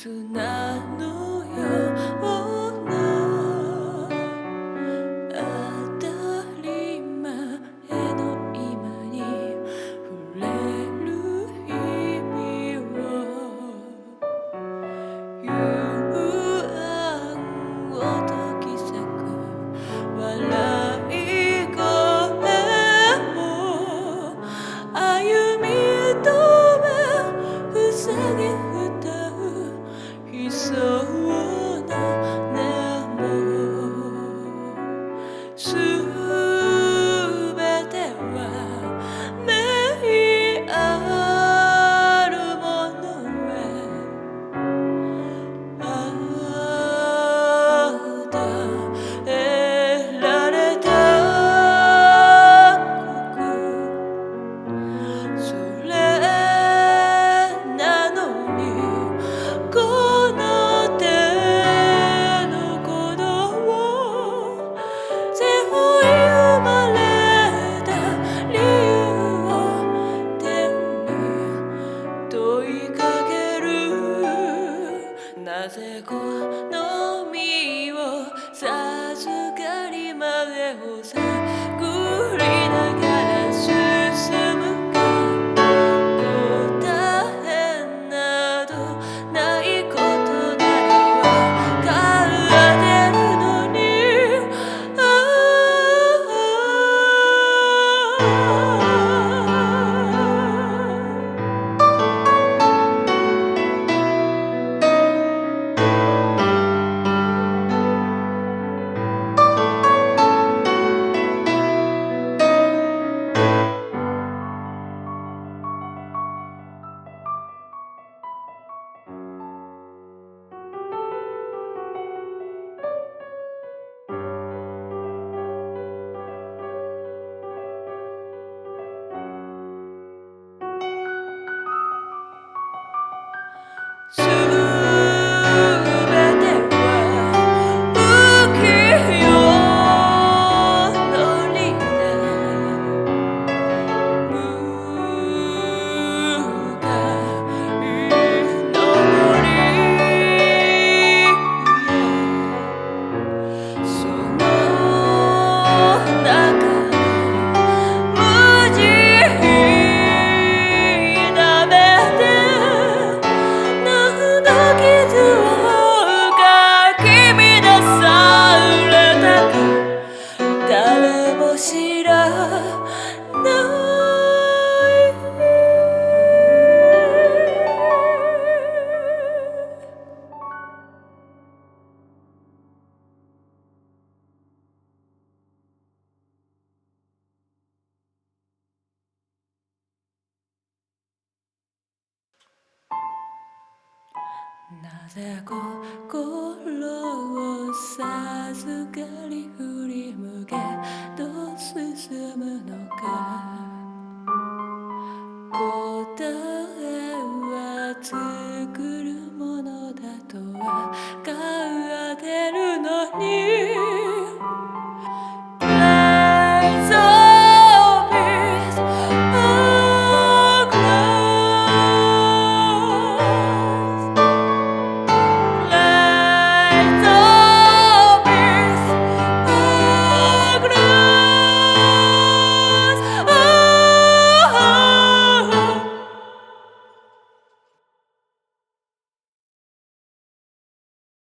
砂のような当たり前の今に触れる日々を幽暗を解き裂く笑い声を歩み止め塞ぎ歌う悲壮な音もすべては目あるものへ与えられたそれなのにこの手の鼓動を背負い生まれた理由を天に問いかけるなぜこの身を授かりまでを探りながら進むか答えなどないことなりわかってるのにすべては浮世のりで向かい登りその中で無慈悲な目で何の傷をかき乱されたか誰も知らないなぜ心を授かり振り向けどう進むのか答えは作るものだとわかってるのに